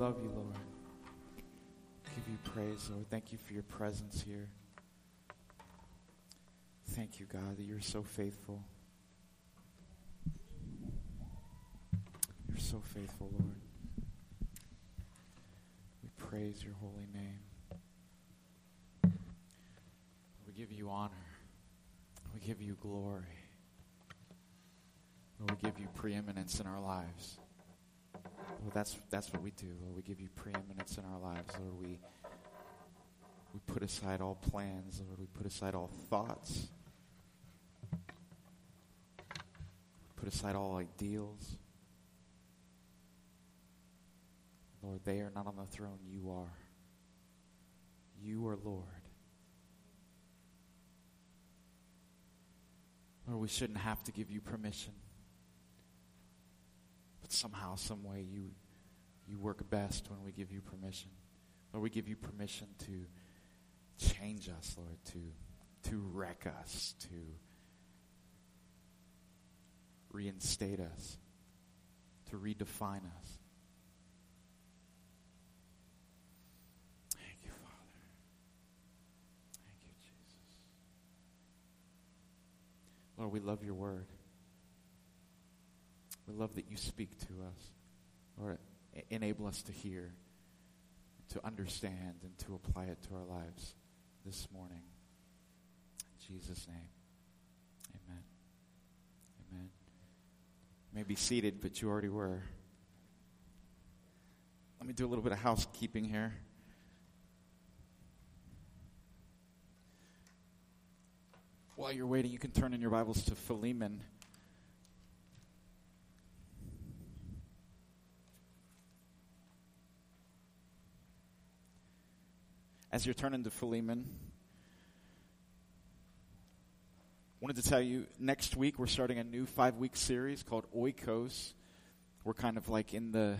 love you, Lord. Give you praise, Lord. Thank you for your presence here. Thank you, God, that you're so faithful. You're so faithful, Lord. We praise your holy name. We give you honor. We give you glory. Lord, we give you preeminence in our lives. Lord, that's what we do, Lord. We give you preeminence in our lives, Lord. We put aside all plans, Lord. We put aside all thoughts. We put aside all ideals. Lord, they are not on the throne. You are. You are Lord. Lord, we shouldn't have to give you permission. But somehow, some way, you work best when we give you permission. Lord, we give you permission to change us, Lord, to wreck us, to reinstate us, to redefine us. Thank you, Father. Thank you, Jesus. Lord, we love your word. We love that you speak to us. Lord, enable us to hear, to understand, and to apply it to our lives this morning. In Jesus' name, amen. Amen. You may be seated, but you already were. Let me do a little bit of housekeeping here. While you're waiting, you can turn in your Bibles to Philemon. As you're turning to Philemon, I wanted to tell you, next week we're starting a new 5-week series called Oikos. We're kind of like in the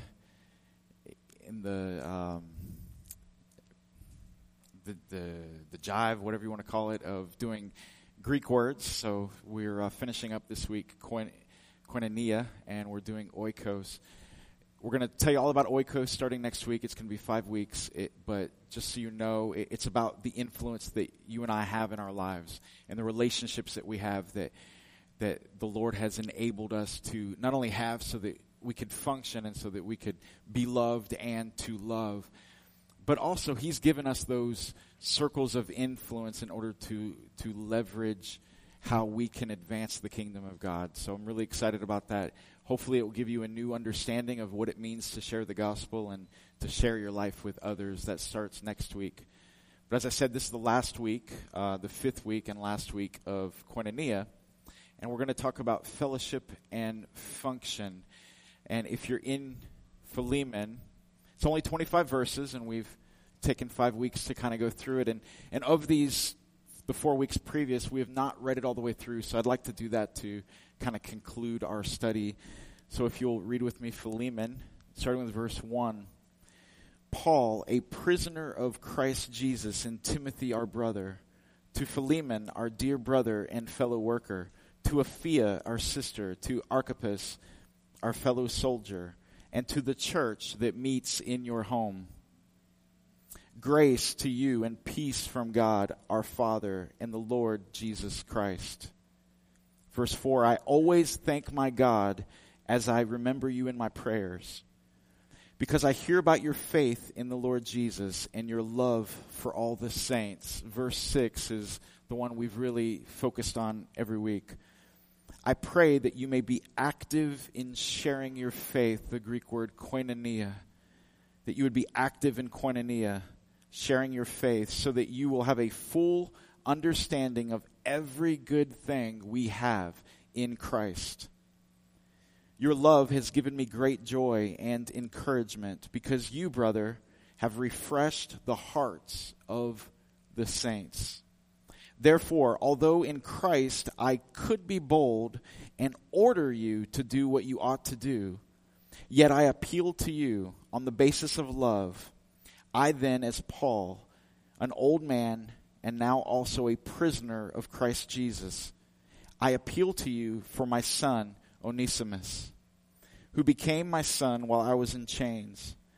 jive, whatever you want to call it, of doing Greek words. So we're finishing up this week koinonia, and we're doing Oikos. We're going to tell you all about Oikos starting next week. It's going to be 5 weeks, but just so you know, it's about the influence that you and I have in our lives and the relationships that we have that the Lord has enabled us to not only have so that we could function and so that we could be loved and to love, but also He's given us those circles of influence in order to leverage how we can advance the kingdom of God. So I'm really excited about that. Hopefully it will give you a new understanding of what it means to share the gospel and to share your life with others. That starts next week. But as I said, this is the last week, the 5th week and last week of Koinonia. And we're going to talk about fellowship and function. And if you're in Philemon, it's only 25 verses, and we've taken 5 weeks to kind of go through it. And of these, the 4 weeks previous, we have not read it all the way through. So I'd like to do that to kind of conclude our study. So if you'll read with me Philemon, starting with verse 1. Paul, a prisoner of Christ Jesus, and Timothy our brother, to Philemon our dear brother and fellow worker, to Apphia our sister, to Archippus our fellow soldier, and to the church that meets in your home. Grace to you and peace from God our Father and the Lord Jesus Christ. Verse 4, I always thank my God as I remember you in my prayers, because I hear about your faith in the Lord Jesus and your love for all the saints. Verse 6 is the one we've really focused on every week. I pray that you may be active in sharing your faith, the Greek word koinonia, that you would be active in koinonia, sharing your faith, so that you will have a full understanding of every good thing we have in Christ. Your love has given me great joy and encouragement, because you, brother, have refreshed the hearts of the saints. Therefore, although in Christ I could be bold and order you to do what you ought to do, yet I appeal to you on the basis of love. I then, as Paul, an old man and now also a prisoner of Christ Jesus, I appeal to you for my son, Onesimus, who became my son while I was in chains.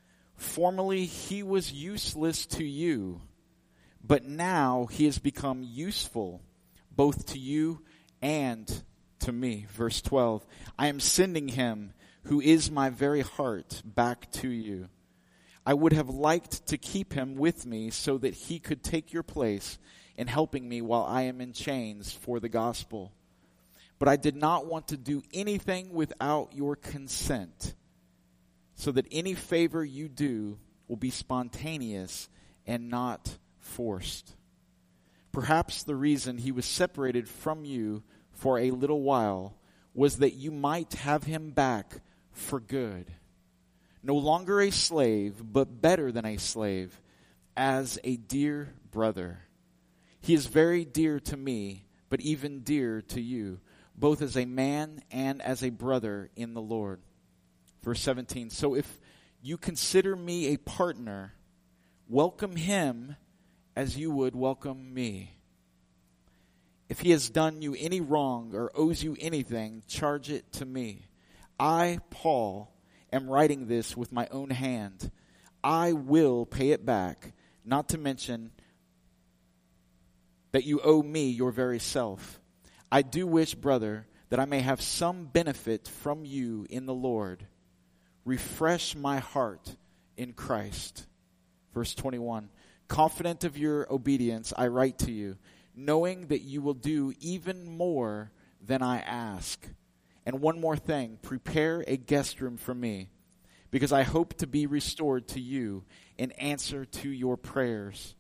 Formerly he was useless to you, but now he has become useful both to you and to me. Verse 12, I am sending him who is my very heart back to you. I would have liked to keep him with me so that he could take your place in helping me while I am in chains for the gospel. But I did not want to do anything without your consent, so that any favor you do will be spontaneous and not forced. Perhaps the reason he was separated from you for a little while was that you might have him back for good. No longer a slave, but better than a slave, as a dear brother. He is very dear to me, but even dearer to you, both as a man and as a brother in the Lord. Verse 17, so if you consider me a partner, welcome him as you would welcome me. If he has done you any wrong or owes you anything, charge it to me. I, Paul, am writing this with my own hand. I will pay it back, not to mention that you owe me your very self. I do wish, brother, that I may have some benefit from you in the Lord. Refresh my heart in Christ. Verse 21, confident of your obedience, I write to you, knowing that you will do even more than I ask. And one more thing, prepare a guest room for me, because I hope to be restored to you in answer to your prayers.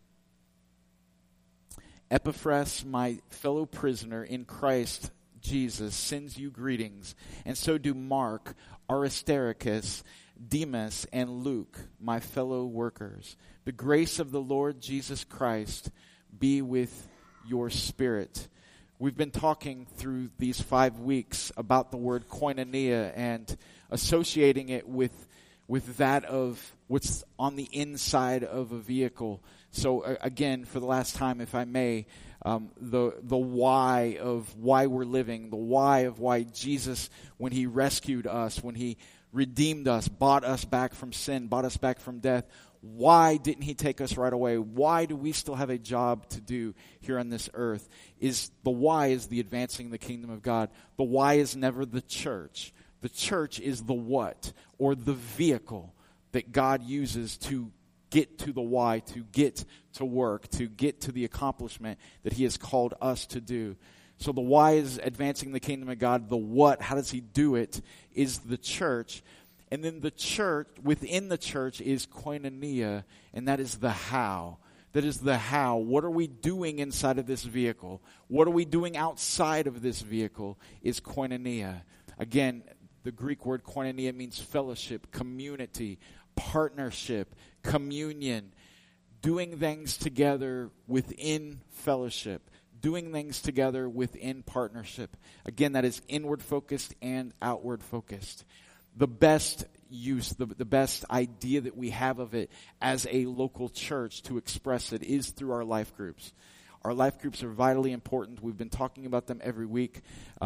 Epaphras, my fellow prisoner in Christ Jesus, sends you greetings, and so do Mark, Aristarchus, Demas, and Luke, my fellow workers. The grace of the Lord Jesus Christ be with your spirit. We've been talking through these 5 weeks about the word koinonia and associating it with that of what's on the inside of a vehicle. So again, for the last time, if I may, the why of why we're living, the why of why Jesus, when he rescued us, when he redeemed us, bought us back from sin, bought us back from death, why didn't he take us right away? Why do we still have a job to do here on this earth? The why is the advancing the kingdom of God. The why is never the church. The church is the what, or the vehicle that God uses to get to the why, to get to work, to get to the accomplishment that he has called us to do. So the why is advancing the kingdom of God. The what, how does he do it, is the church. And then the church, within the church is koinonia, and that is the how. That is the how. What are we doing inside of this vehicle? What are we doing outside of this vehicle is koinonia. Again, the Greek word koinonia means fellowship, community, partnership, communion, doing things together within fellowship, doing things together within partnership. Again, that is inward focused and outward focused. The best use, the best idea that we have of it as a local church to express it is through our life groups. Our life groups are vitally important. We've been talking about them every week.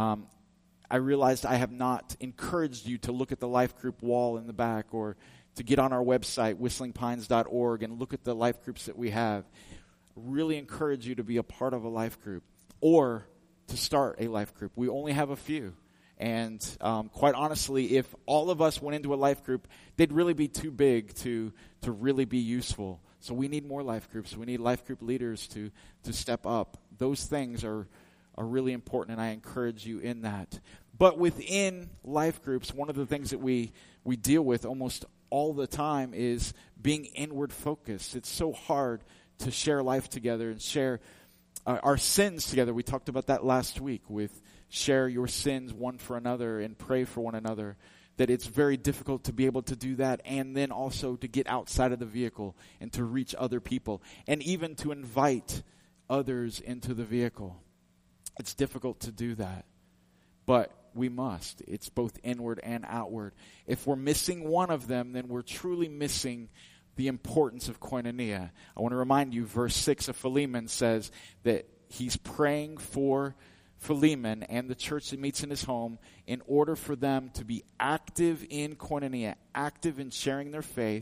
I realized I have not encouraged you to look at the life group wall in the back or to get on our website, whistlingpines.org, and look at the life groups that we have. Really encourage you to be a part of a life group or to start a life group. We only have a few. And quite honestly, if all of us went into a life group, they'd really be too big to really be useful. So we need more life groups. We need life group leaders to step up. Those things are really important, and I encourage you in that. But within life groups, one of the things that we deal with almost all the time is being inward focused. It's so hard to share life together and share our sins together. We talked about that last week with share your sins one for another and pray for one another. That it's very difficult to be able to do that, and then also to get outside of the vehicle and to reach other people and even to invite others into the vehicle. It's difficult to do that, but we must. It's both inward and outward. If we're missing one of them, then we're truly missing the importance of koinonia. I want to remind you, verse 6 of Philemon says that he's praying for Philemon and the church that meets in his home in order for them to be active in koinonia, active in sharing their faith,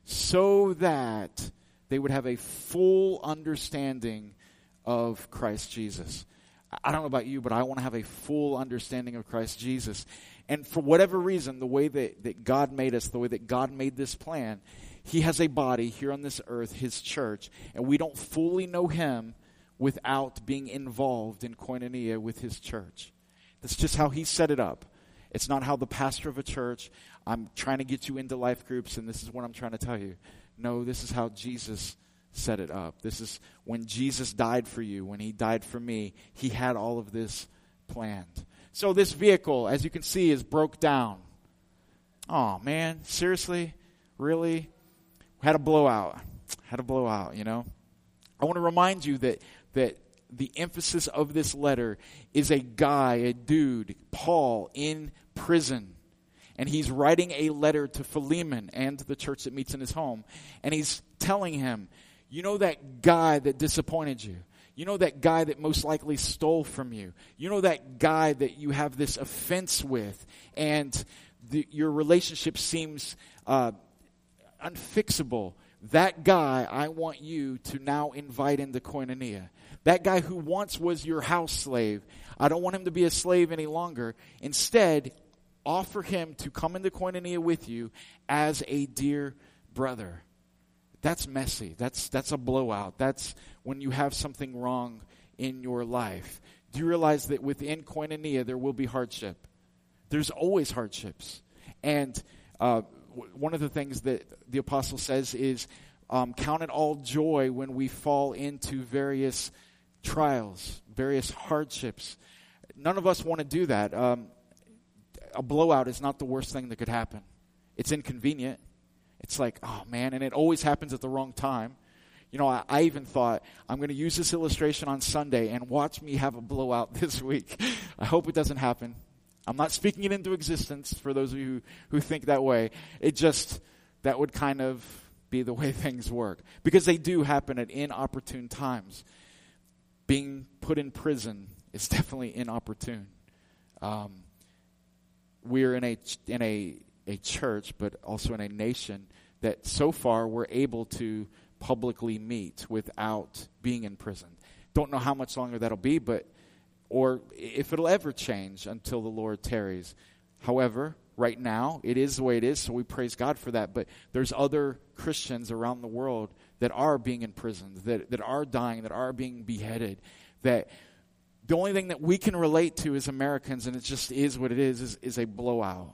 so that they would have a full understanding of Christ Jesus. I don't know about you, but I want to have a full understanding of Christ Jesus. And for whatever reason, the way that God made us, the way that God made this plan, he has a body here on this earth, his church, and we don't fully know him without being involved in koinonia with his church. That's just how he set it up. It's not how the pastor of a church, I'm trying to get you into life groups, and this is what I'm trying to tell you. No, this is how Jesus set it up. This is when Jesus died for you, when he died for me, he had all of this planned. So this vehicle, as you can see, is broke down. Oh, man, seriously? Really? Had a blowout, you know? I want to remind you that the emphasis of this letter is a guy, a dude, Paul, in prison. And he's writing a letter to Philemon and to the church that meets in his home. And he's telling him, you know that guy that disappointed you? You know that guy that most likely stole from you? You know that guy that you have this offense with? And your relationship seems unfixable. That guy, I want you to now invite into koinonia. That guy who once was your house slave, I don't want him to be a slave any longer. Instead, offer him to come into koinonia with you as a dear brother. That's messy. That's a blowout. That's when you have something wrong in your life. Do you realize that within koinonia there will be hardship? There's always hardships. And one of the things that the apostle says is, count it all joy when we fall into various trials, various hardships. None of us want to do that. A blowout is not the worst thing that could happen. It's inconvenient. It's like, oh man, and it always happens at the wrong time. You know, I even thought, I'm going to use this illustration on Sunday and watch me have a blowout this week. I hope it doesn't happen. I'm not speaking it into existence for those of you who think that way. That would kind of be the way things work. Because they do happen at inopportune times. Being put in prison is definitely inopportune. We're in a church, but also in a nation that so far we're able to publicly meet without being in prison. Don't know how much longer that'll be, or if it'll ever change until the Lord tarries. However, right now, it is the way it is, so we praise God for that. But there's other Christians around the world that are being imprisoned, that are dying, that are being beheaded, that the only thing that we can relate to as Americans, and it just is what it is a blowout.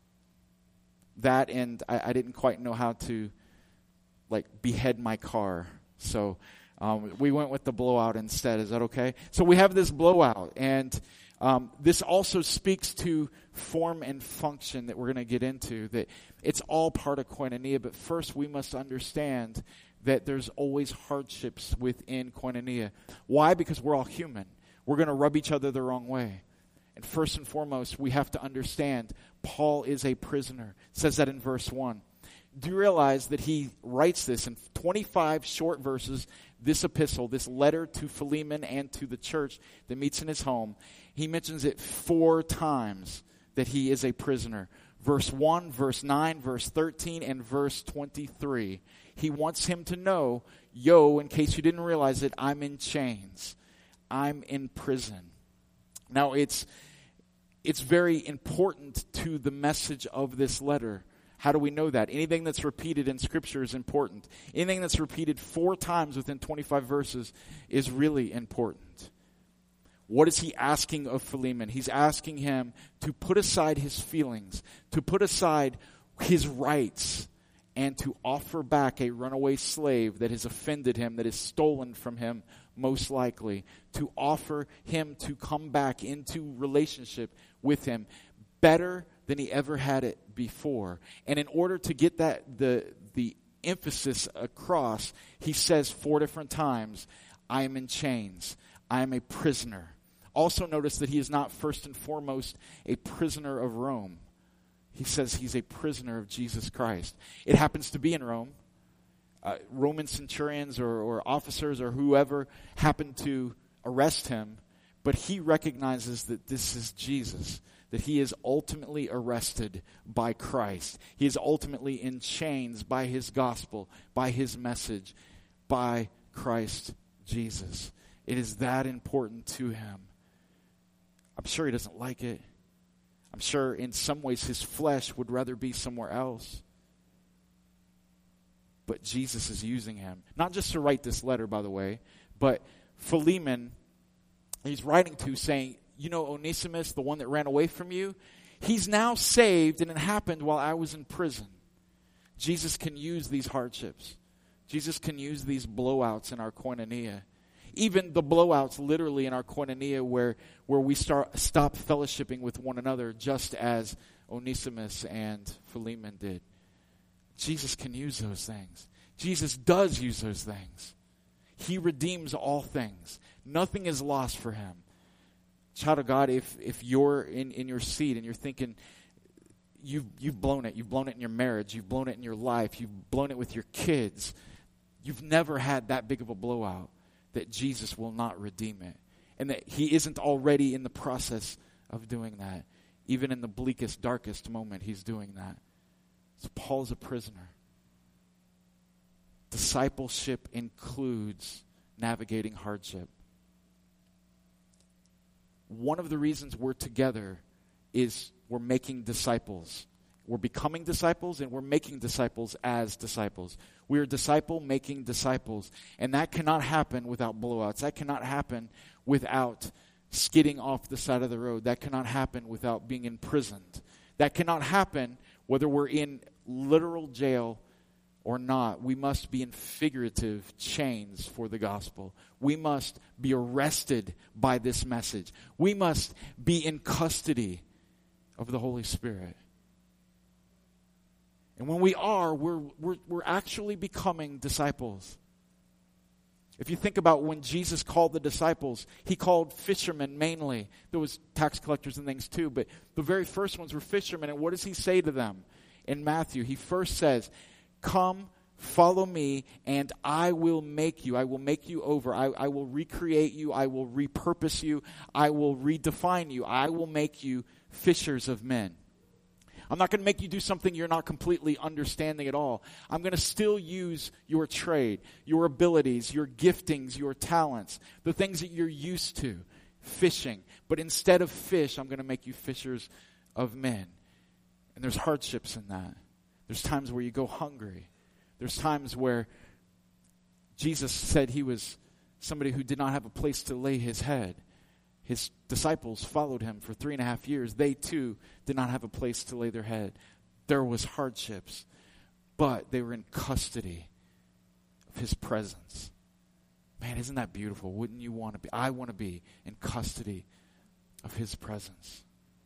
That, and I didn't quite know how to, behead my car. So we went with the blowout instead. Is that okay? So we have this blowout, and this also speaks to form and function that we're going to get into, that it's all part of koinonia. But first, we must understand that there's always hardships within koinonia. Why? Because we're all human. We're going to rub each other the wrong way. And first and foremost, we have to understand Paul is a prisoner. It says that in verse 1. Do you realize that he writes this in 25 short verses, this epistle, this letter to Philemon and to the church that meets in his home? He mentions it 4 times that he is a prisoner. Verse 1, verse 9, verse 13, and verse 23. He wants him to know, in case you didn't realize it, I'm in chains. I'm in prison. Now, it's very important to the message of this letter. How do we know that? Anything that's repeated in Scripture is important. Anything that's repeated 4 times within 25 verses is really important. What is he asking of Philemon? He's asking him to put aside his feelings, to put aside his rights, and to offer back a runaway slave that has offended him, that is stolen from him, most likely, to offer him to come back into relationship with him better than he ever had it before. And in order to get that the emphasis across, he says 4 different times, I am in chains. I am a prisoner. Also notice that he is not first and foremost a prisoner of Rome. He says he's a prisoner of Jesus Christ. It happens to be in Rome. Roman centurions or officers or whoever happened to arrest him, but he recognizes that this is Jesus, that he is ultimately arrested by Christ. He is ultimately in chains by his gospel, by his message, by Christ Jesus. It is that important to him. I'm sure he doesn't like it. I'm sure in some ways his flesh would rather be somewhere else. But Jesus is using him. Not just to write this letter, by the way, but Philemon, he's writing to saying, you know Onesimus, the one that ran away from you? He's now saved, and it happened while I was in prison. Jesus can use these hardships. Jesus can use these blowouts in our koinonia. Even the blowouts literally in our koinonia where we stop fellowshipping with one another, just as Onesimus and Philemon did. Jesus can use those things. Jesus does use those things. He redeems all things. Nothing is lost for him. Child of God, if you're in your seat and you're thinking, you've blown it. You've blown it in your marriage. You've blown it in your life. You've blown it with your kids. You've never had that big of a blowout, that Jesus will not redeem it. And that he isn't already in the process of doing that. Even in the bleakest, darkest moment, he's doing that. So Paul's a prisoner. Discipleship includes navigating hardship. One of the reasons we're together is we're making disciples. We're becoming disciples, and we're making disciples as disciples. We are disciple-making disciples. And that cannot happen without blowouts. That cannot happen without skidding off the side of the road. That cannot happen without being imprisoned. That cannot happen whether we're in literal jail or not. We must be in figurative chains for the gospel. We must be arrested by this message. We must be in custody of the Holy Spirit. And when we are, we're actually becoming disciples. If you think about when Jesus called the disciples, he called fishermen mainly. There was tax collectors and things too, but the very first ones were fishermen. And what does he say to them in Matthew? He first says, "Come, follow me, and I will make you. I will make you over. I will recreate you. I will repurpose you. I will redefine you. I will make you fishers of men." I'm not going to make you do something you're not completely understanding at all. I'm going to still use your trade, your abilities, your giftings, your talents, the things that you're used to, fishing. But instead of fish, I'm going to make you fishers of men. And there's hardships in that. There's times where you go hungry. There's times where Jesus said he was somebody who did not have a place to lay his head. His disciples followed him for 3.5 years. They too did not have a place to lay their head. There was hardships, but they were in custody of his presence. Man, isn't that beautiful? Wouldn't you want to be? I want to be in custody of his presence.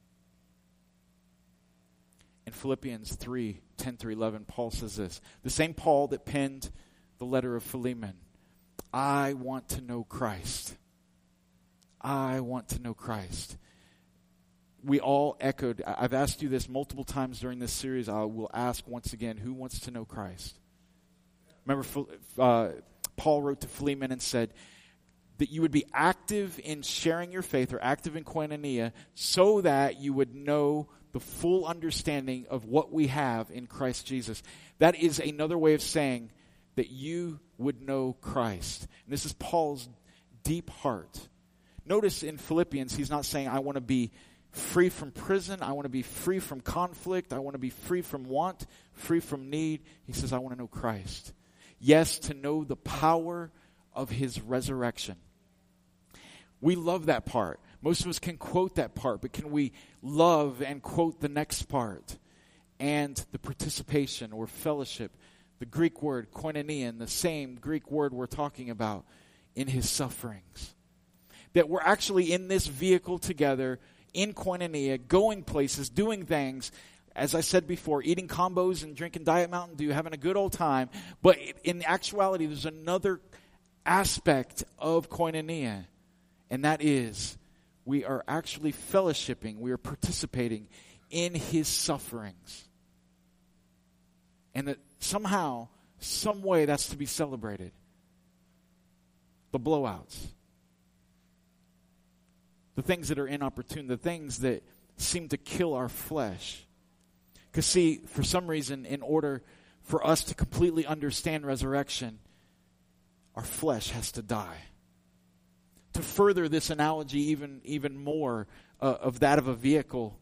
In Philippians 3:10-11, Paul says this. The same Paul that penned the letter of Philemon. I want to know Christ. I want to know Christ. We all echoed. I've asked you this multiple times during this series. I will ask once again, who wants to know Christ? Remember, Paul wrote to Philemon and said that you would be active in sharing your faith, or active in koinonia, so that you would know the full understanding of what we have in Christ Jesus. That is another way of saying that you would know Christ. And this is Paul's deep heart. Notice in Philippians, he's not saying, I want to be free from prison. I want to be free from conflict. I want to be free from want, free from need. He says, I want to know Christ. Yes, to know the power of his resurrection. We love that part. Most of us can quote that part, but can we love and quote the next part? And the participation or fellowship, the Greek word koinonia, and the same Greek word we're talking about in his sufferings. That we're actually in this vehicle together, in koinonia, going places, doing things, as I said before, eating combos and drinking Diet Mountain Dew, having a good old time. But in actuality, there's another aspect of koinonia, and that is we are actually fellowshipping, we are participating in his sufferings. And that somehow, some way, that's to be celebrated. The blowouts. The things that are inopportune, the things that seem to kill our flesh. Because see, for some reason, in order for us to completely understand resurrection, our flesh has to die. To further this analogy even more of that of a vehicle,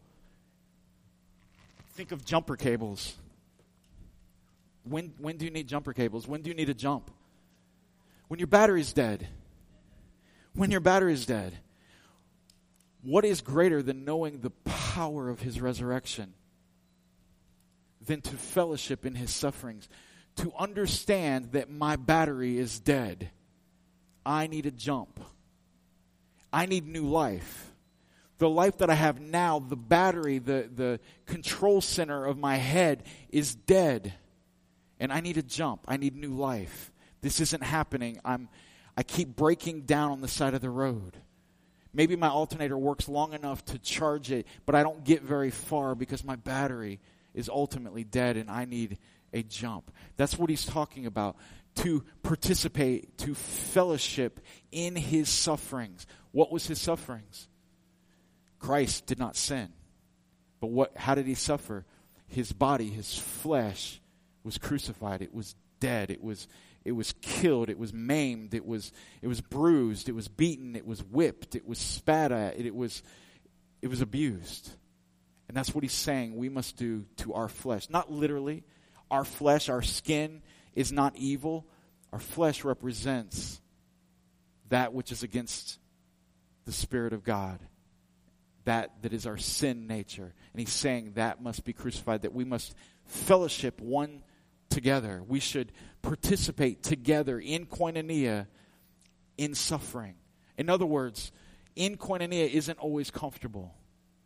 think of jumper cables. When do you need jumper cables? When do you need a jump? When your battery's dead. When your battery is dead. What is greater than knowing the power of his resurrection? Than to fellowship in his sufferings. To understand that my battery is dead. I need a jump. I need new life. The life that I have now, the battery, the control center of my head is dead. And I need a jump. I need new life. This isn't happening. I keep breaking down on the side of the road. Maybe my alternator works long enough to charge it, but I don't get very far because my battery is ultimately dead and I need a jump. That's what he's talking about. To participate, to fellowship in his sufferings. What was his sufferings? Christ did not sin. But how did he suffer? His body, his flesh was crucified. It was dead. It was killed. It was maimed. It was bruised. It was beaten. It was whipped. It was spat at. It was abused. And that's what he's saying we must do to our flesh. Not literally. Our flesh, our skin is not evil. Our flesh represents that which is against the Spirit of God. That is our sin nature. And he's saying that must be crucified, that we must fellowship one together. We should participate together in koinonia, in suffering. In other words, in koinonia isn't always comfortable.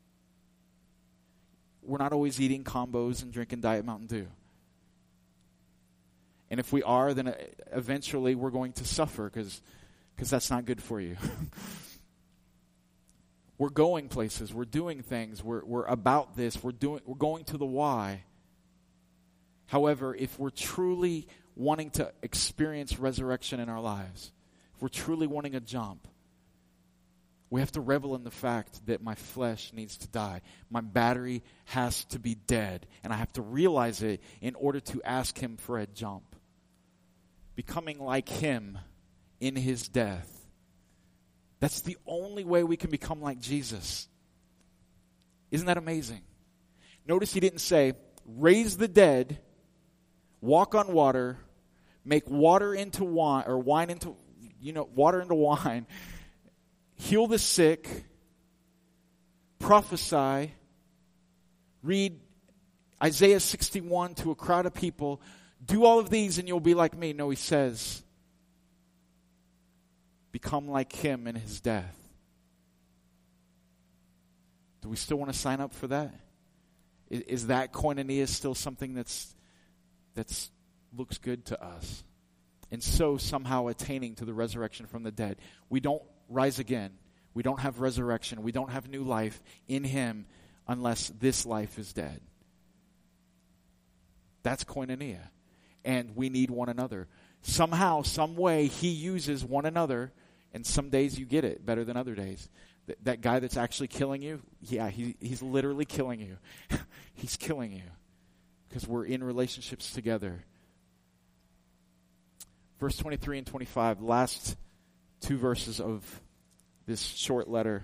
We're not always eating combos and drinking Diet Mountain Dew. And if we are, then eventually we're going to suffer because that's not good for you. We're going places. We're doing things. We're about this. We're going to the why. However, if we're truly wanting to experience resurrection in our lives, if we're truly wanting a jump, we have to revel in the fact that my flesh needs to die. My battery has to be dead. And I have to realize it in order to ask him for a jump. Becoming like him in his death. That's the only way we can become like Jesus. Isn't that amazing? Notice he didn't say, raise the dead, walk on water, make water into wine, or wine into, water into wine, heal the sick, prophesy, read Isaiah 61 to a crowd of people, do all of these and you'll be like me. No, he says, become like him in his death. Do we still want to sign up for that? Is that koinonia still something that's looks good to us? And so somehow attaining to the resurrection from the dead. We don't rise again. We don't have resurrection. We don't have new life in him unless this life is dead. That's koinonia. And we need one another. Somehow, some way, he uses one another, and some days you get it better than other days. That guy that's actually killing you, yeah, he's literally killing you. He's killing you because we're in relationships together. Verse 23 and 25, last two verses of this short letter.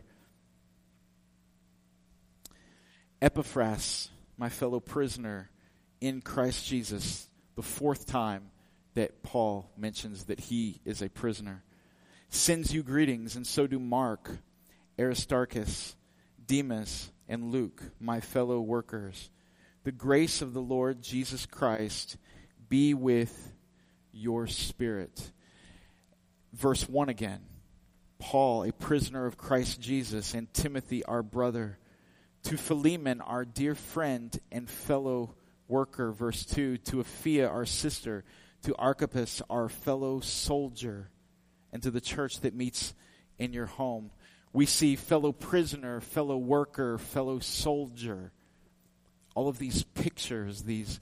Epaphras, my fellow prisoner in Christ Jesus, the fourth time that Paul mentions that he is a prisoner, sends you greetings, and so do Mark, Aristarchus, Demas, and Luke, my fellow workers. The grace of the Lord Jesus Christ be with your spirit. Verse 1 again. Paul, a prisoner of Christ Jesus, and Timothy, our brother, to Philemon, our dear friend and fellow worker. Verse 2, to Apphia, our sister, to Archippus, our fellow soldier, and to the church that meets in your home. We see fellow prisoner, fellow worker, fellow soldier. All of these pictures, these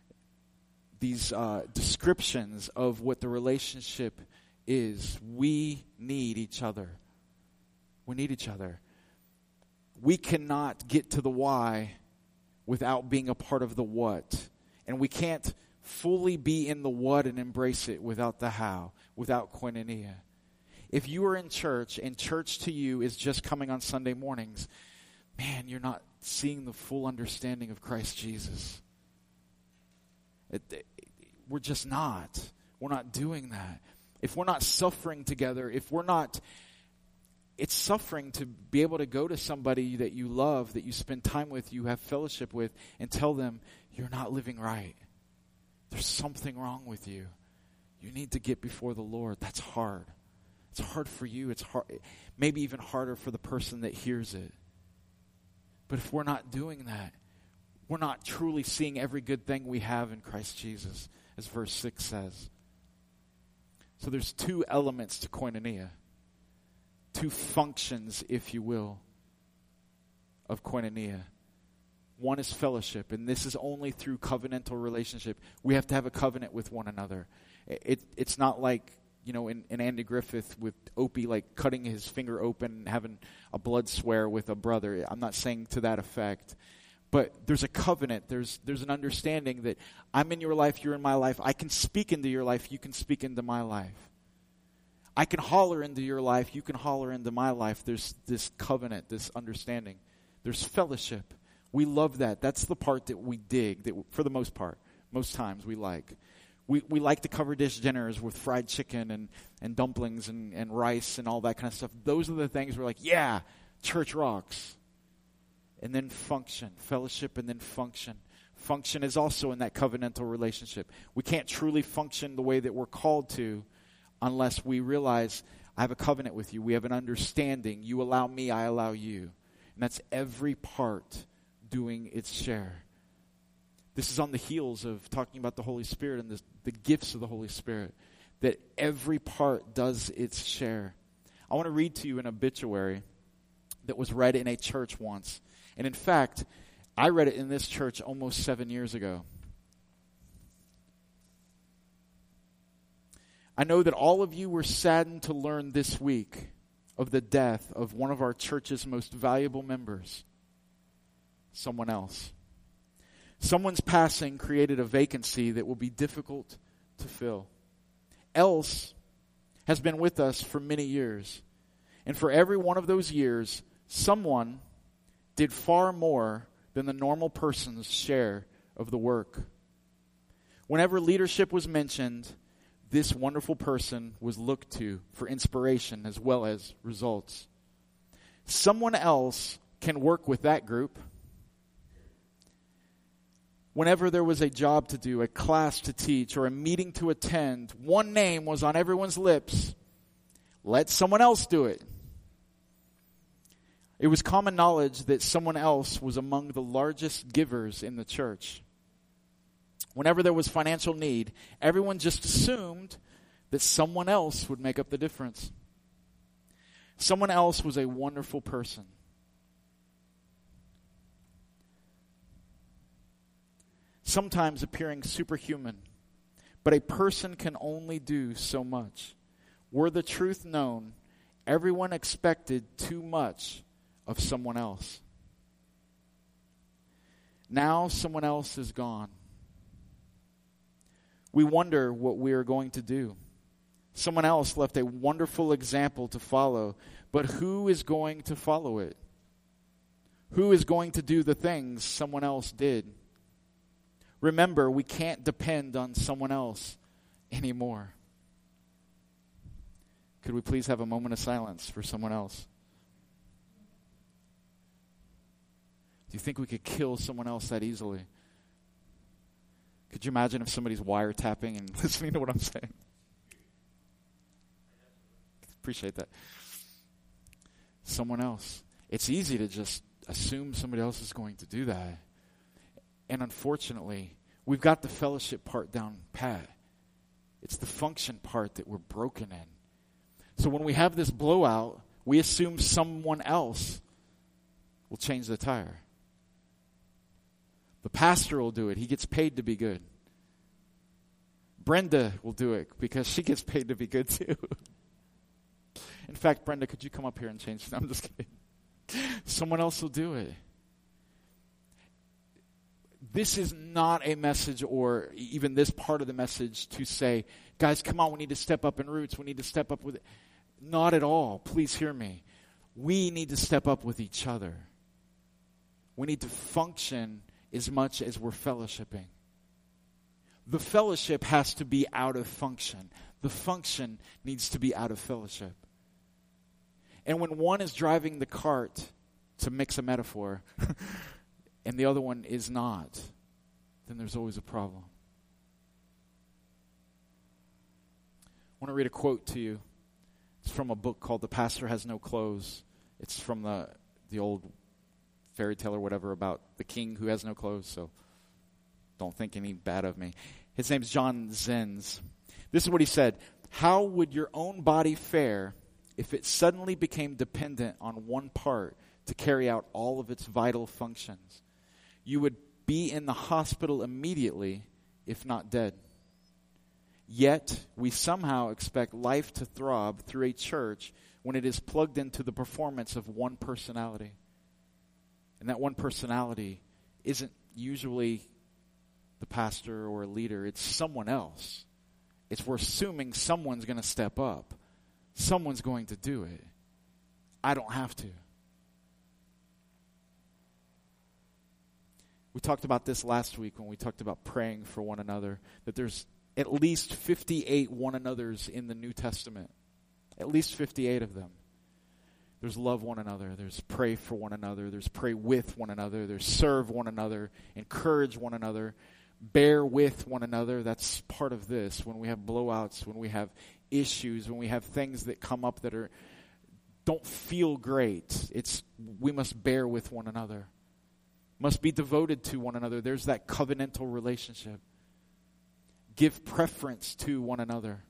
descriptions of what the relationship is. We need each other. We need each other. we cannot get to the why without being a part of the what. And we can't fully be in the what and embrace it without the how, without koinonia. If you are in church and church to you is just coming on Sunday mornings, man, you're not seeing the full understanding of Christ Jesus. We're just not. We're not doing that. If we're not suffering together, it's suffering to be able to go to somebody that you love, that you spend time with, you have fellowship with, and tell them, you're not living right. There's something wrong with you. You need to get before the Lord. That's hard. It's hard for you. It's hard, maybe even harder for the person that hears it. But if we're not doing that, we're not truly seeing every good thing we have in Christ Jesus, as verse 6 says. So there's two elements to koinonia, two functions, if you will, of koinonia. One is fellowship, and this is only through covenantal relationship. We have to have a covenant with one another. It's not like, in Andy Griffith with Opie, like cutting his finger open and having a blood swear with a brother. I'm not saying to that effect. But there's a covenant. There's an understanding that I'm in your life, you're in my life. I can speak into your life, you can speak into my life. I can holler into your life, you can holler into my life. There's this covenant, this understanding. There's fellowship. We love that. That's the part that we dig, that for the most part, most times we like. We like to cover dish dinners with fried chicken and dumplings and rice and all that kind of stuff. Those are the things we're like, yeah, church rocks. And then function, fellowship, and then function. Function is also in that covenantal relationship. We can't truly function the way that we're called to unless we realize I have a covenant with you. We have an understanding. You allow me, I allow you. And that's every part doing its share. This is on the heels of talking about the Holy Spirit and the gifts of the Holy Spirit, that every part does its share. I want to read to you an obituary that was read in a church once. And in fact, I read it in this church almost 7 years ago. I know that all of you were saddened to learn this week of the death of one of our church's most valuable members, someone else. Someone's passing created a vacancy that will be difficult to fill. Else has been with us for many years. And for every one of those years, someone did far more than the normal person's share of the work. Whenever leadership was mentioned, this wonderful person was looked to for inspiration as well as results. Someone else can work with that group. Whenever there was a job to do, a class to teach, or a meeting to attend, one name was on everyone's lips. Let someone else do it. It was common knowledge that someone else was among the largest givers in the church. Whenever there was financial need, everyone just assumed that someone else would make up the difference. Someone else was a wonderful person. Sometimes appearing superhuman, but a person can only do so much. Were the truth known, everyone expected too much of someone else. Now someone else is gone. We wonder what we are going to do. Someone else left a wonderful example to follow, but who is going to follow it? Who is going to do the things someone else did? Remember, we can't depend on someone else anymore. Could we please have a moment of silence for someone else? Do you think we could kill someone else that easily? Could you imagine if somebody's wiretapping and listening to what I'm saying? Appreciate that. Someone else. It's easy to just assume somebody else is going to do that. And unfortunately, we've got the fellowship part down pat. It's the function part that we're broken in. So when we have this blowout, we assume someone else will change the tire. The pastor will do it. He gets paid to be good. Brenda will do it because she gets paid to be good too. In fact, Brenda, could you come up here and change? I'm just kidding. Someone else will do it. This is not a message, or even this part of the message, to say, guys, come on, we need to step up in Roots. We need to step up with it. Not at all. Please hear me. We need to step up with each other. We need to function as much as we're fellowshipping. The fellowship has to be out of function. The function needs to be out of fellowship. And when one is driving the cart, to mix a metaphor, and the other one is not, then there's always a problem. I want to read a quote to you. It's from a book called The Pastor Has No Clothes. It's from the old fairy tale or whatever about the king who has no clothes, so don't think any bad of me. His name's John Zenz. This is what he said. How would your own body fare if it suddenly became dependent on one part to carry out all of its vital functions? You would be in the hospital immediately, if not dead. Yet, we somehow expect life to throb through a church when it is plugged into the performance of one personality. And that one personality isn't usually the pastor or a leader. It's someone else. We're assuming someone's going to step up. Someone's going to do it. I don't have to. We talked about this last week when we talked about praying for one another, that there's at least 58 one another's in the New Testament. At least 58 of them. There's love one another. There's pray for one another. There's pray with one another. There's serve one another. Encourage one another. Bear with one another. That's part of this. When we have blowouts, when we have issues, when we have things that come up that don't feel great, we must bear with one another. Must be devoted to one another. There's that covenantal relationship. Give preference to one another.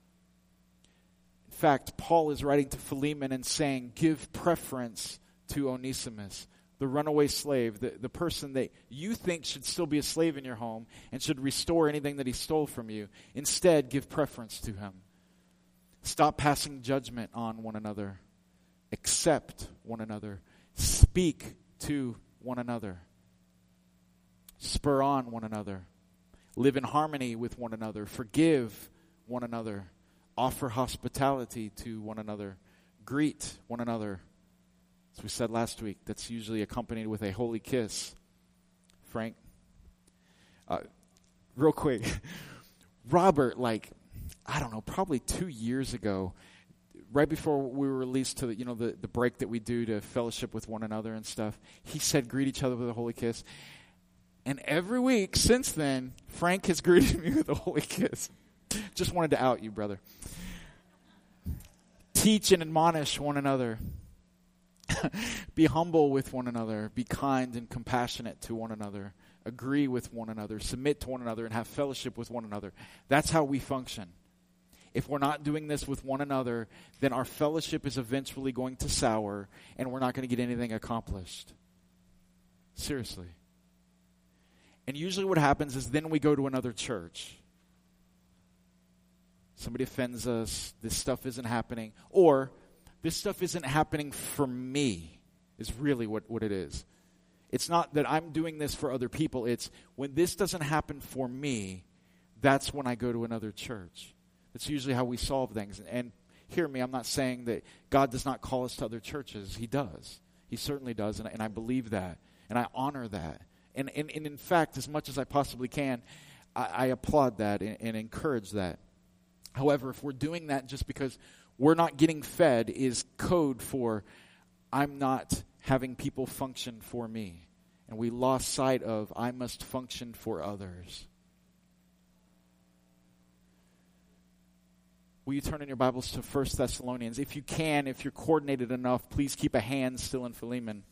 In fact, Paul is writing to Philemon and saying, give preference to Onesimus, the runaway slave, the person that you think should still be a slave in your home and should restore anything that he stole from you. Instead, give preference to him. Stop passing judgment on one another. Accept one another. Speak to one another. Spur on one another. Live in harmony with one another. Forgive one another. Offer hospitality to one another. Greet one another. As we said last week, that's usually accompanied with a holy kiss. Frank? Real quick. Robert, probably 2 years ago, right before we were released to the break that we do to fellowship with one another and stuff, he said, greet each other with a holy kiss. And every week since then, Frank has greeted me with a holy kiss. Just wanted to out you, brother. Teach and admonish one another. Be humble with one another. Be kind and compassionate to one another. Agree with one another. Submit to one another and have fellowship with one another. That's how we function. If we're not doing this with one another, then our fellowship is eventually going to sour and we're not going to get anything accomplished. Seriously. And usually what happens is then we go to another church. Somebody offends us. This stuff isn't happening. Or this stuff isn't happening for me is really what it is. It's not that I'm doing this for other people. It's when this doesn't happen for me, that's when I go to another church. That's usually how we solve things. And hear me, I'm not saying that God does not call us to other churches. He does. He certainly does, and I believe that. And I honor that. And in fact, as much as I possibly can, I applaud that and encourage that. However, if we're doing that just because we're not getting fed is code for I'm not having people function for me. And we lost sight of I must function for others. Will you turn in your Bibles to 1 Thessalonians? If you can, if you're coordinated enough, please keep a hand still in Philemon.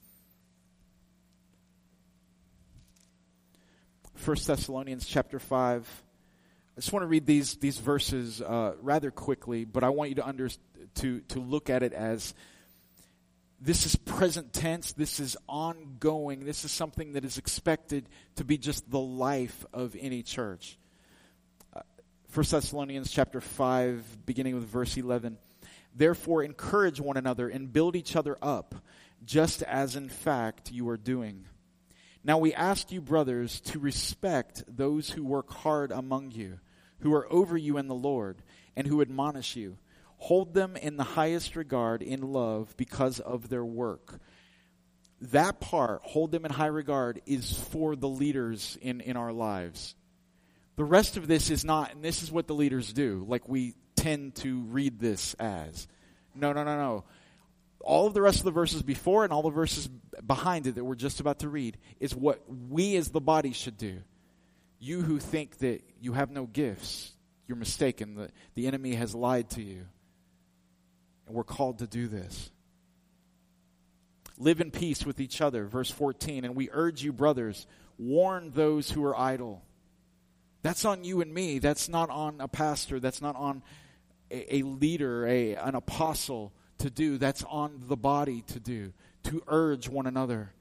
1 Thessalonians chapter 5. I just want to read these verses rather quickly, but I want you to look at it as this is present tense, this is ongoing, this is something that is expected to be just the life of any church. 1 Thessalonians chapter 5, beginning with verse 11. Therefore, encourage one another and build each other up, just as in fact you are doing. Now we ask you, brothers, to respect those who work hard among you, who are over you in the Lord, and who admonish you. Hold them in the highest regard in love because of their work. That part, hold them in high regard, is for the leaders in our lives. The rest of this is not, and this is what the leaders do, like we tend to read this as. No. All of the rest of the verses before and all the verses behind it that we're just about to read is what we as the body should do. You who think that you have no gifts, you're mistaken. The enemy has lied to you. And we're called to do this. Live in peace with each other. Verse 14, and we urge you, brothers, warn those who are idle. That's on you and me. That's not on a pastor. That's not on a leader, an apostle to do. That's on the body to do. To urge one another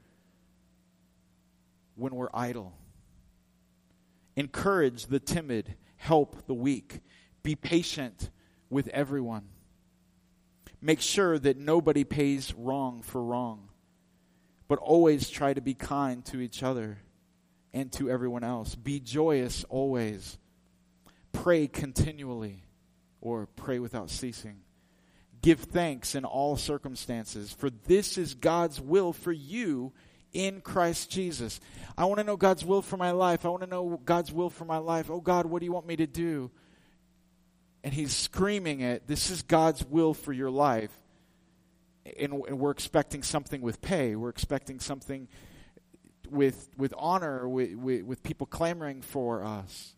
when we're idle. Encourage the timid. Help the weak. Be patient with everyone. Make sure that nobody pays wrong for wrong, but always try to be kind to each other and to everyone else. Be joyous always. Pray continually, or pray without ceasing. Give thanks in all circumstances, for this is God's will for you in Christ Jesus. I want to know God's will for my life. I want to know God's will for my life. Oh God, what do you want me to do? And he's screaming it. This is God's will for your life. And we're expecting something with pay. We're expecting something with honor, with people clamoring for us.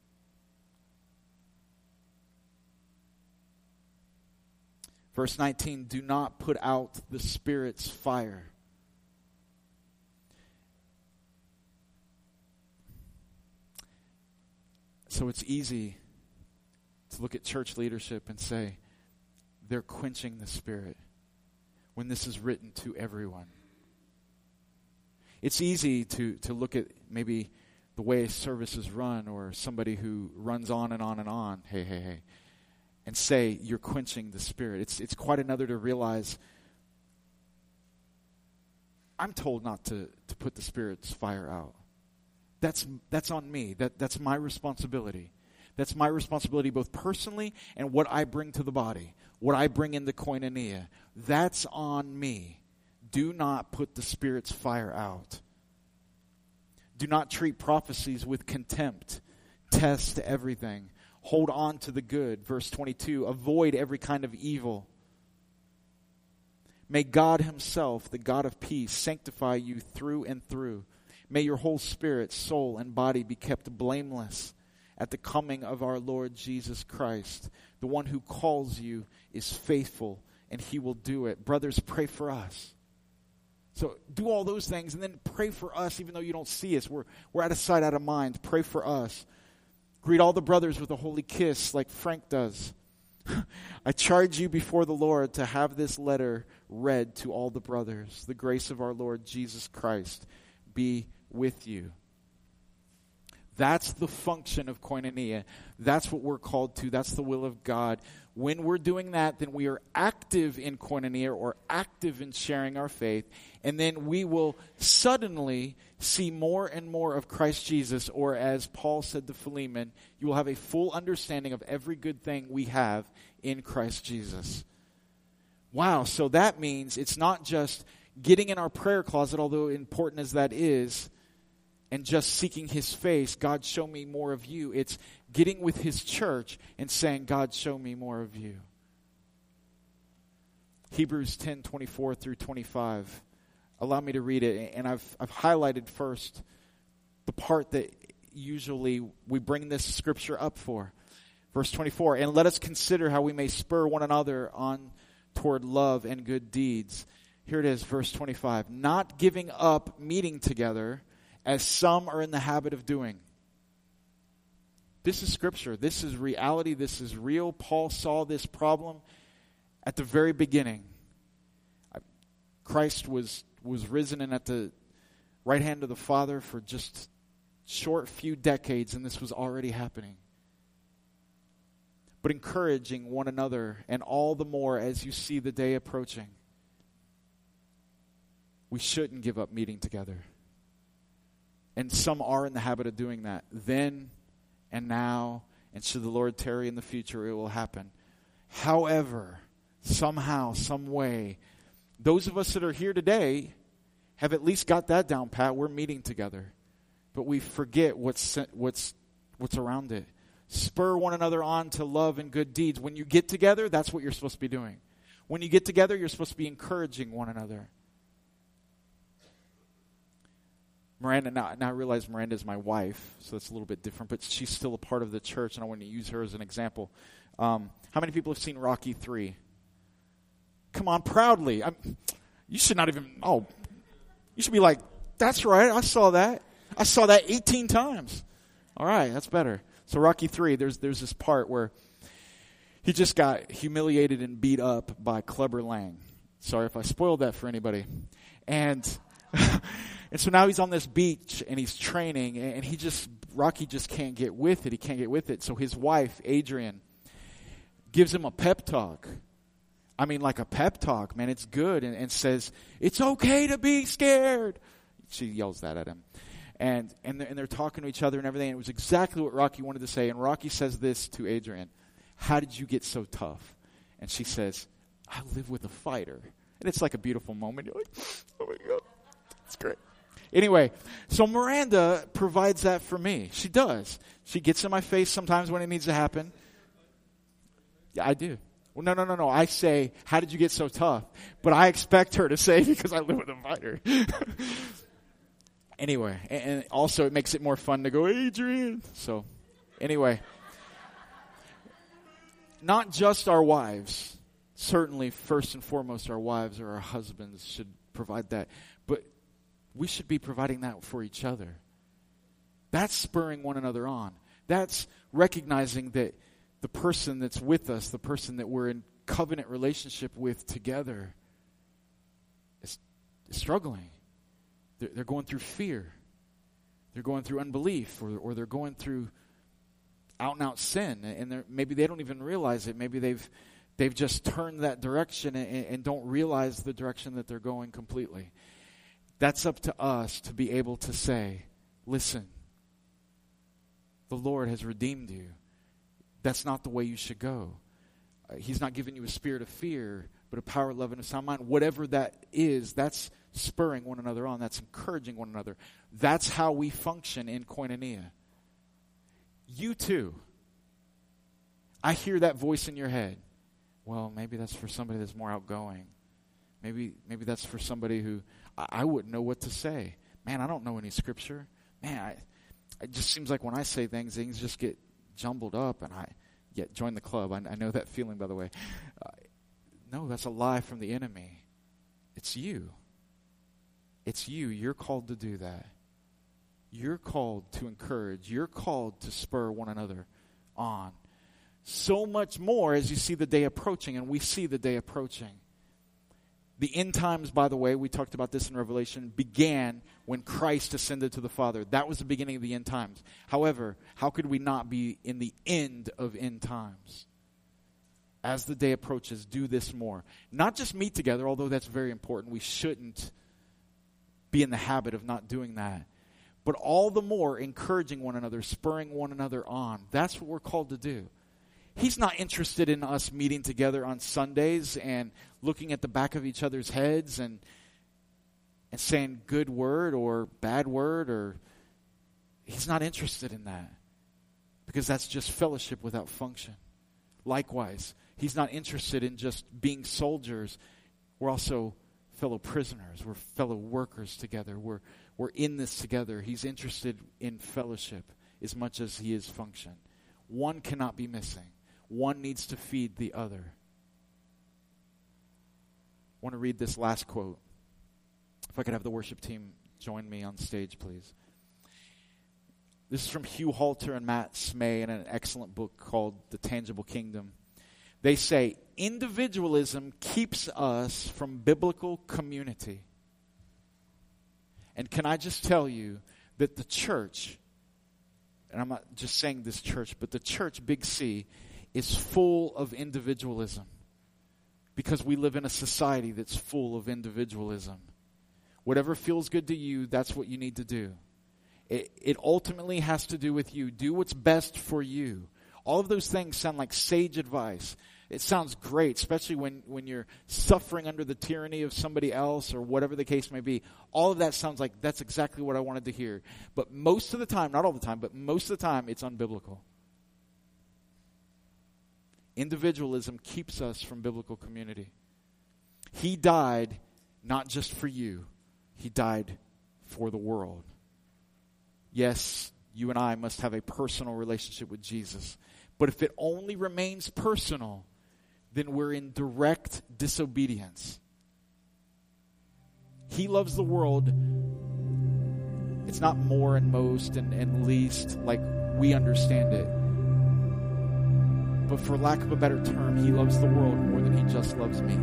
Verse 19, do not put out the Spirit's fire. So it's easy to look at church leadership and say, they're quenching the Spirit, when this is written to everyone. It's easy to look at maybe the way a service is run, or somebody who runs on and on and on, hey, and say, you're quenching the Spirit. It's quite another to realize, I'm told not to put the Spirit's fire out. That's on me. That's my responsibility. That's my responsibility both personally and what I bring to the body, what I bring into koinonia. That's on me. Do not put the Spirit's fire out. Do not treat prophecies with contempt. Test everything. Hold on to the good. Verse 22, avoid every kind of evil. May God himself, the God of peace, sanctify you through and through. May your whole spirit, soul, and body be kept blameless at the coming of our Lord Jesus Christ. The one who calls you is faithful, and he will do it. Brothers, pray for us. So do all those things, and then pray for us, even though you don't see us. We're out of sight, out of mind. Pray for us. Greet all the brothers with a holy kiss, like Frank does. I charge you before the Lord to have this letter read to all the brothers. The grace of our Lord Jesus Christ be with you. That's the function of koinonia. That's what we're called to. That's the will of God. When we're doing that, then we are active in koinonia, or active in sharing our faith. And then we will suddenly see more and more of Christ Jesus, or as Paul said to Philemon, you will have a full understanding of every good thing we have in Christ Jesus. Wow, so that means it's not just getting in our prayer closet, although important as that is, and just seeking his face, God, show me more of you. It's getting with his church and saying, God, show me more of you. Hebrews 10:24 through 25. Allow me to read it. And I've highlighted first the part that usually we bring this scripture up for. Verse 24, and let us consider how we may spur one another on toward love and good deeds. Here it is, verse 25. Not giving up meeting together, as some are in the habit of doing. This is scripture. This is reality. This is real. Paul saw this problem at the very beginning. Christ was risen and at the right hand of the Father for just short few decades, and this was already happening. But encouraging one another, and all the more as you see the day approaching. we shouldn't give up meeting together. And some are in the habit of doing that. Then and now, and should the Lord tarry in the future, it will happen. However, somehow, some way, those of us that are here today have at least got that down pat. We're meeting together. But we forget what's around it. Spur one another on to love and good deeds. When you get together, that's what you're supposed to be doing. When you get together, you're supposed to be encouraging one another. Miranda, now I realize Miranda is my wife, so that's a little bit different, but she's still a part of the church, and I want to use her as an example. How many people have seen Rocky 3? Come on, proudly. You should not even, you should be like, that's right, I saw that. I saw that 18 times. All right, that's better. So Rocky 3, there's this part where he just got humiliated and beat up by Clubber Lang. Sorry if I spoiled that for anybody. And and so now he's on this beach and he's training, and Rocky just can't get with it. He can't get with it. So his wife, Adrian, gives him a pep talk. I mean, like a pep talk, man. It's good. And says, it's okay to be scared. She yells that at him. And they're talking to each other and everything. And it was exactly what Rocky wanted to say. And Rocky says this to Adrian. How did you get so tough? And she says, I live with a fighter. And it's like a beautiful moment. You're like, oh my God, it's great. Anyway, so Miranda provides that for me. She does. She gets in my face sometimes when it needs to happen. Yeah, I do. Well, no. I say, how did you get so tough? But I expect her to say, because I live with a fighter. Anyway, and also it makes it more fun to go, Adrian. So, anyway. Not just our wives. Certainly, first and foremost, our wives or our husbands should provide that. But we should be providing that for each other. That's spurring one another on. That's recognizing that the person that's with us, the person that we're in covenant relationship with together, is struggling. They're going through fear. They're going through unbelief, or they're going through out and out sin, and maybe they don't even realize it. Maybe they've just turned that direction and don't realize the direction that they're going completely. That's up to us to be able to say, listen, the Lord has redeemed you. That's not the way you should go. He's not giving you a spirit of fear, but a power, love, and a sound mind. Whatever that is, that's spurring one another on. That's encouraging one another. That's how we function in koinonia. You too. I hear that voice in your head. Well, maybe that's for somebody that's more outgoing. Maybe that's for somebody who I wouldn't know what to say. Man, I don't know any scripture. Man, it just seems like when I say things just get jumbled up, and join the club. I know that feeling, by the way. No, that's a lie from the enemy. It's you. It's you. You're called to do that. You're called to encourage. You're called to spur one another on. So much more as you see the day approaching, and we see the day approaching. The end times, by the way, we talked about this in Revelation, began when Christ ascended to the Father. That was the beginning of the end times. However, how could we not be in the end of end times? As the day approaches, do this more. Not just meet together, although that's very important. We shouldn't be in the habit of not doing that. But all the more encouraging one another, spurring one another on. That's what we're called to do. He's not interested in us meeting together on Sundays and looking at the back of each other's heads and saying good word or bad word, or he's not interested in that, because that's just fellowship without function. Likewise, he's not interested in just being soldiers. We're also fellow prisoners. We're fellow workers together. We're in this together. He's interested in fellowship as much as he is function. One cannot be missing. One needs to feed the other. I want to read this last quote. If I could have the worship team join me on stage, please. This is from Hugh Halter and Matt Smay in an excellent book called The Tangible Kingdom. They say, individualism keeps us from biblical community. And can I just tell you that the church, and I'm not just saying this church, but the church, Big C, is full of individualism. Because we live in a society that's full of individualism. Whatever feels good to you, that's what you need to do. It ultimately has to do with you. Do what's best for you. All of those things sound like sage advice. It sounds great, especially when you're suffering under the tyranny of somebody else or whatever the case may be. All of that sounds like that's exactly what I wanted to hear. But most of the time, not all the time, but most of the time, it's unbiblical. Individualism keeps us from biblical community. He died not just for you. He died for the world. Yes, you and I must have a personal relationship with Jesus. But if it only remains personal, then we're in direct disobedience. He loves the world. It's not more and most and least like we understand it. But for lack of a better term, he loves the world more than he just loves me.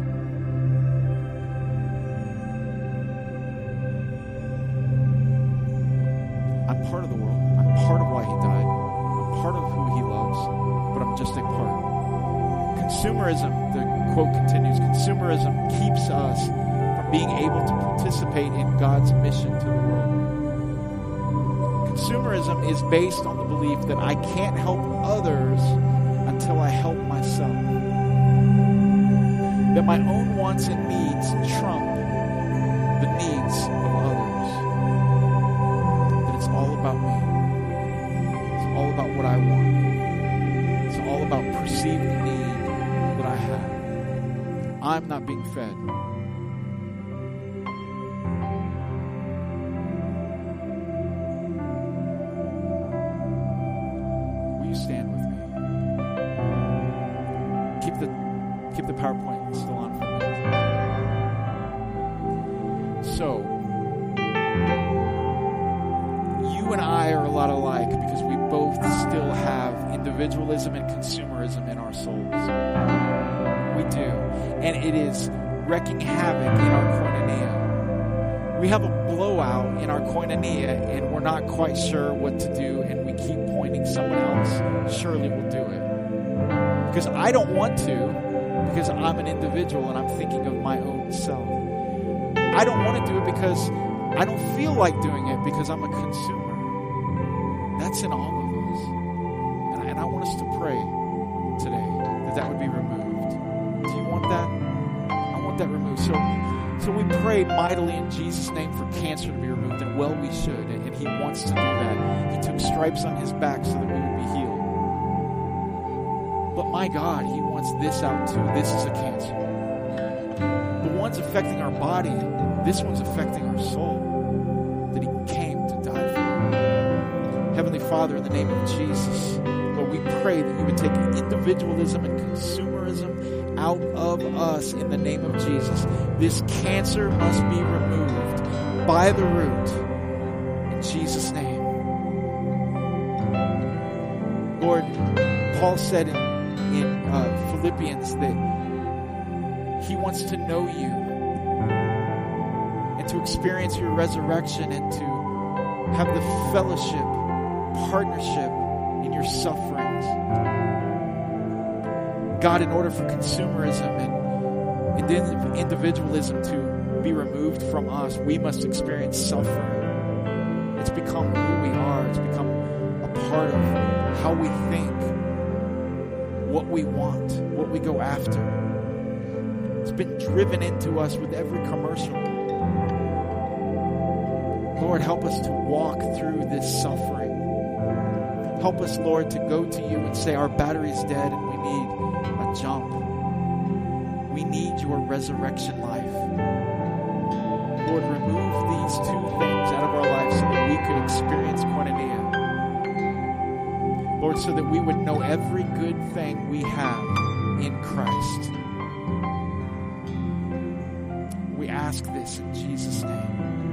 I'm part of the world. I'm part of why he died. I'm part of who he loves, but I'm just a part. Consumerism, the quote continues, consumerism keeps us from being able to participate in God's mission to the world. Consumerism is based on the belief that I can't help others until I help myself. That my own wants and needs trump the needs of others. That it's all about me. It's all about what I want. It's all about perceived need that I have. I'm not being fed. Will you stand with me? Keep the PowerPoint still on for a minute. So, you and I are a lot alike because we both still have individualism and consumerism in our souls. We do. And it is wreaking havoc in our koinonia. We have a blowout in our koinonia and we're not quite sure what to do and we keep pointing someone else. Surely we'll do it. Because I don't want to, because I'm an individual and I'm thinking of my own self. I don't want to do it because I don't feel like doing it because I'm a consumer. That's in all of us. And I want us to pray today that would be removed. Do you want that? I want that removed. So we pray mightily in Jesus' name for cancer to be removed, and well we should, and he wants to do that. He took stripes on his back so that we would be healed. But my God, he wants this out too. This is a cancer. The one's affecting our body, this one's affecting our soul. That he came to die for. Heavenly Father, in the name of Jesus, Lord, we pray that you would take individualism and consumerism out of us in the name of Jesus. This cancer must be removed by the root. In Jesus' name. Lord, Paul said in Philippians that he wants to know you and to experience your resurrection and to have the fellowship, partnership in your sufferings. God, in order for consumerism and individualism to be removed from us, we must experience suffering. It's become who we are. It's become a part of how we think, what we want, what we go after. It's been driven into us with every commercial. Lord, help us to walk through this suffering. Help us, Lord, to go to you and say our battery's dead and we need a jump. We need your resurrection life. Lord, remove these two things out of our lives so that we could experience koinonia. Lord, so that we would know every good thing we have in Christ. We ask this in Jesus' name.